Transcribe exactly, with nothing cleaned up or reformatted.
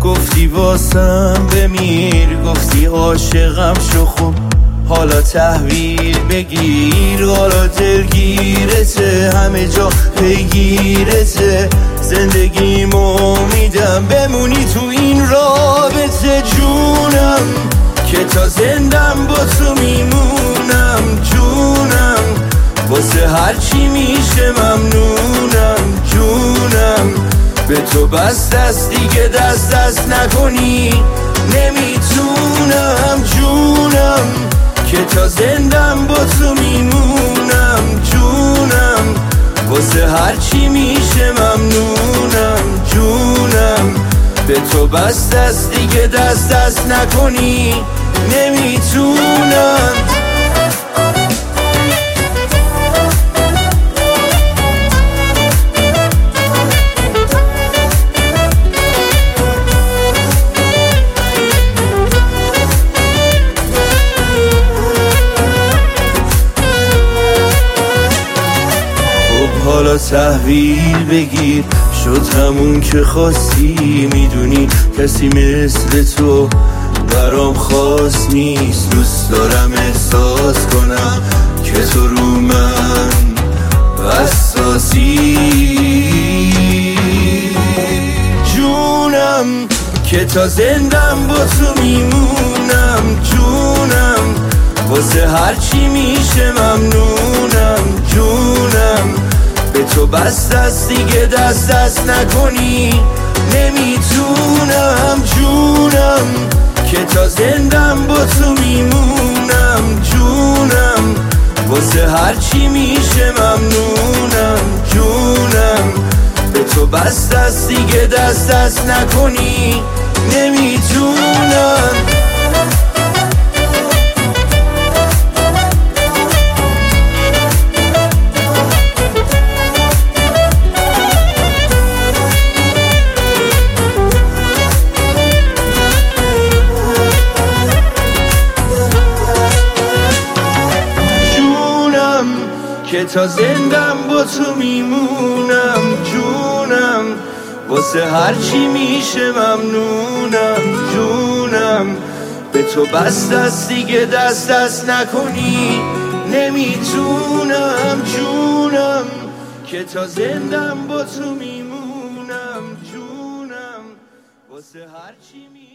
گفتی واسم بمیر، گفتی عاشقم شو خوب حالا تحویل بگیر. حالا دلگیرته همه جا پیگیرته، زندگیمو میدم بمونی تو این رابطه. جونم که تا زندم با تو میمونم، جونم واسه هرچی میشه ممنونم. جونم به تو بس دست دیگه دست دست نکنی نمیتونم. جونم که تا زندم با تو میمونم، جونم واسه هرچی میشه ممنونم. جونم به تو بس دست دیگه دست دست نکنی نمیتونم. حالا تحویل بگیر، شد همون که خواستی. میدونی کسی مثل تو برام خاص نیست. دوست دارم احساس کنم که تو رو من حساسی. جونم که تا زندم با تو میمونم، جونم واسه هرچی میشه ممنونم. جونم به تو بس دست دیگه دست دست نکنی نمیتونم. جونم که تا زندم با تو میمونم، جونم واسه هرچی میشه ممنونم. جونم به تو بس دست دیگه دست دست نکنی نمیتونم. که تا زندم با تو میمونم، جونم واسه هرچی میشه ممنونم. جونم به تو بس دست دیگه دست دست نکنی نمیتونم. جونم که تا زندم با تو میمونم، جونم واسه هرچی میشه